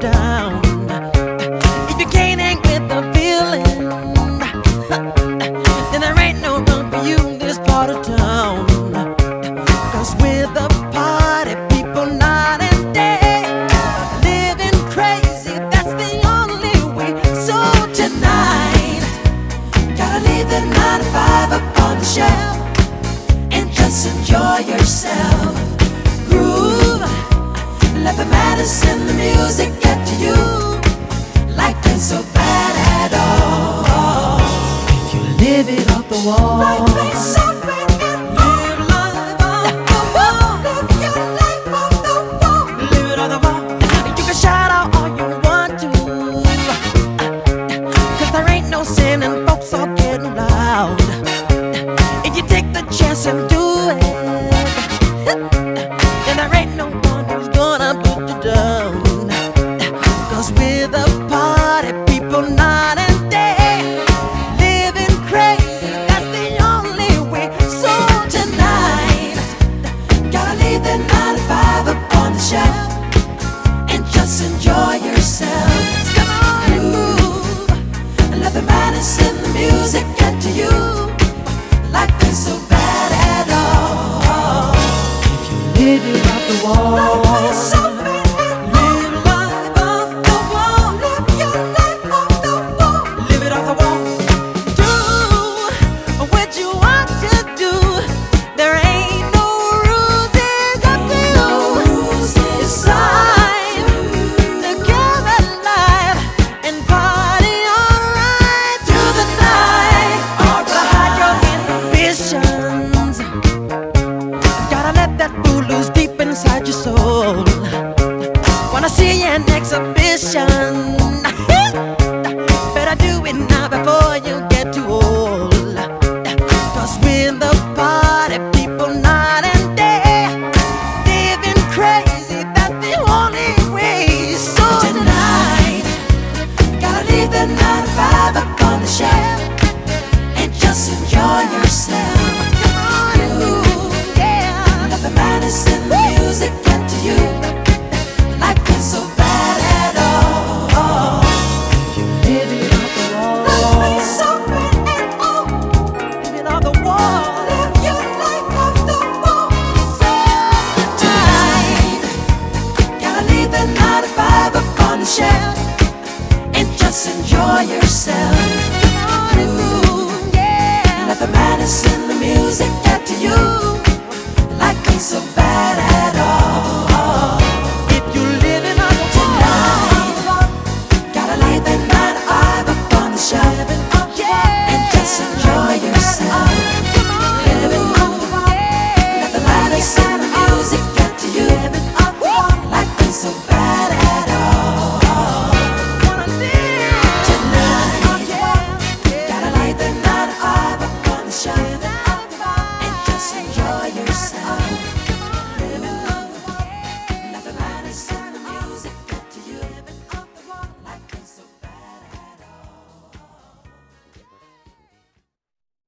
down. If you can't hang with the feeling, then there ain't no room for you in this part of town. 'Cause we're the party people night and day, living crazy, that's the only way. So tonight, gotta leave the 9 to 5 up on the shelf and just enjoy yourself. Groove, let the madness in the music get to you. Life ain't so bad at all if you live it off the wall. Life ain't so bad at all. Live life off the wall. Live your life off the wall. Live it off the wall. You can shout out all you want to, 'cause there ain't no sin and folks are getting loud. If you take the chance and do it, then there ain't no one who's gonna put you down. 'Cause we're the party people night and day, living crazy, that's the only way. So tonight, gotta leave the 9 to 5 up on the shelf and just enjoy yourself. Come on and move, and let the madness in the music get to you. Life ain't so bad at all if you live it off the wall. Life ain't so bad at all. Live life off the wall. Live your life off the wall. Live it off the wall. Do what you want to do. There ain't no rules, it's up to you. No rules, it's time to get alive and party alright through the night. Hide your inhibitions. Gotta let that fool loose deep inside your soul. Wanna see an exhibition? Better do it now before you get too old. 'Cause we're the party people night and day, living crazy, that's the only way. So tonight, gotta leave the 9 to 5 up on the shelf and just enjoy yourself. Come on and move, yeah. Let the madness in the music get to you. Life ain't so bad at all if you live it off the wall. Life ain't so bad at all. Live it off the wall. Live your life off the wall. So tonight, gotta leave the 9 to 5 up on the shelf and just enjoy yourself.